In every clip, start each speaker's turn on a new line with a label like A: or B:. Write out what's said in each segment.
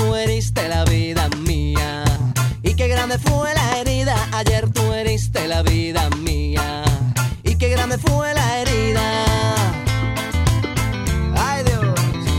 A: tú heriste la vida mía. Y qué grande fue la herida, ayer tú heriste la vida mía. Y qué grande fue la herida. Ay, Dios.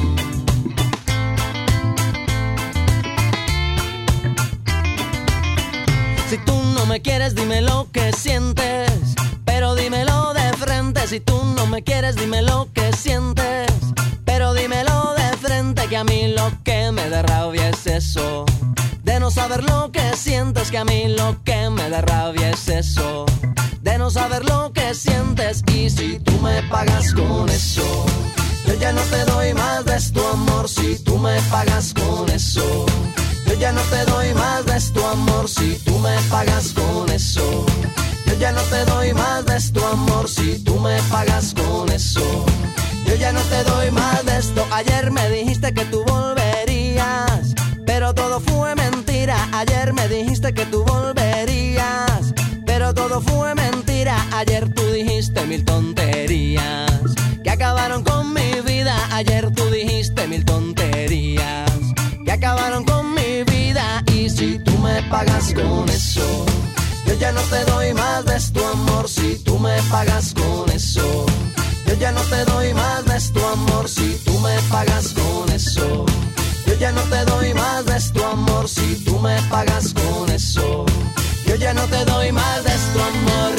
A: Si tú no me quieres, dime lo que sientes, pero dímelo de frente. Si tú no me quieres, dime lo que sientes, pero dímelo de frente. Que a mí lo que me da rabia es eso, de no saber lo que sientes. Que a mí lo que me da rabia es eso, de no saber lo que sientes. Y si tú me pagas con eso, yo ya no te doy más de tu amor. Si tú me pagas con eso, yo ya no te doy más de tu amor. Si tú me pagas con eso, yo ya no te doy más de tu amor. Si tú me pagas con eso, yo ya no te doy más de esto. Ayer me dijiste que tú volverías, pero todo fue mentira. Ayer me dijiste que tú volverías, pero todo fue mentira. Ayer tú dijiste mil tonterías que acabaron con mi vida. Ayer tú dijiste mil tonterías que acabaron con mi vida. Y si tú me pagas con eso, yo ya no te doy más de tu amor. Si tú me pagas con eso, yo ya no te doy más de tu amor. Si tú me pagas con eso, yo ya no te doy más de tu amor. Si tú me pagas con eso, yo ya no te doy más de tu amor.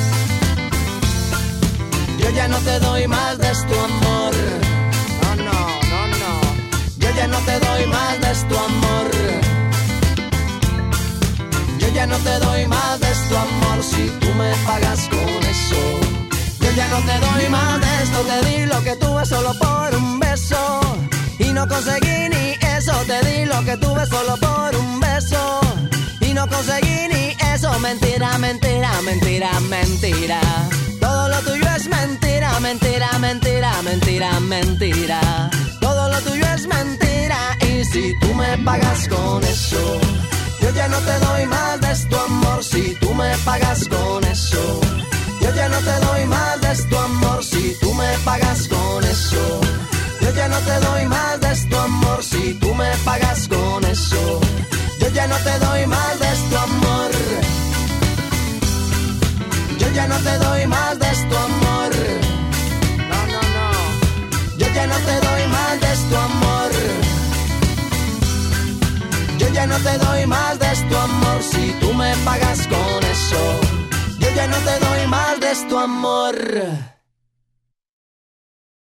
A: Yo ya no te doy más de tu amor. No, no, no, no. Yo ya no te doy más de tu amor. Yo ya no te doy más de tu amor. Si tú me pagas con eso, yo ya no te doy más de esto. Te di lo que tuve solo por un beso y no conseguí ni eso. Te di lo que tuve solo por un beso y no conseguí ni eso. Mentira, mentira, mentira, mentira. Todo lo tuyo es mentira, mentira, mentira, mentira, mentira. Todo lo tuyo es mentira. Y si tú me pagas con eso, yo ya no te doy más de tu amor. Si tú me pagas con eso, yo ya no te doy más de tu amor. Si tú me pagas con eso, yo ya no te doy más de tu amor. Si tú me pagas con eso, yo ya no te doy más de tu amor. Yo ya no te doy más de tu amor. No, no, no. Yo ya no te doy más de tu amor. Yo ya no te doy más de tu amor. Si tú me pagas con eso, yo ya no te doy más de tu amor.